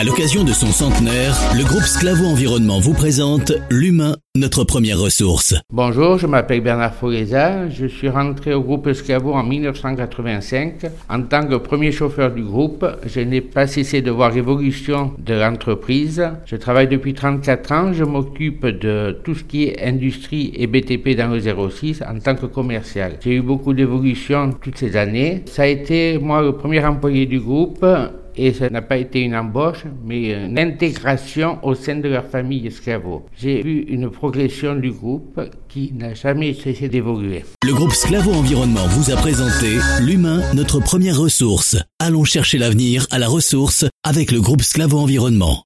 À l'occasion de son centenaire, le groupe Sclavo Environnement vous présente L'Humain, notre première ressource. Bonjour, je m'appelle Bernard Foreza. Je suis rentré au groupe Sclavo en 1985. En tant que premier chauffeur du groupe, je n'ai pas cessé de voir l'évolution de l'entreprise. Je travaille depuis 34 ans. Je m'occupe de tout ce qui est industrie et BTP dans le 06 en tant que commercial. J'ai eu beaucoup d'évolution toutes ces années. Ça a été, moi, le premier employé du groupe. Et ça n'a pas été une embauche, mais une intégration au sein de leur famille Sclavo. J'ai vu une progression du groupe qui n'a jamais cessé d'évoluer. Le groupe Sclavo Environnement vous a présenté L'Humain, notre première ressource. Allons chercher l'avenir à la ressource avec le groupe Sclavo Environnement.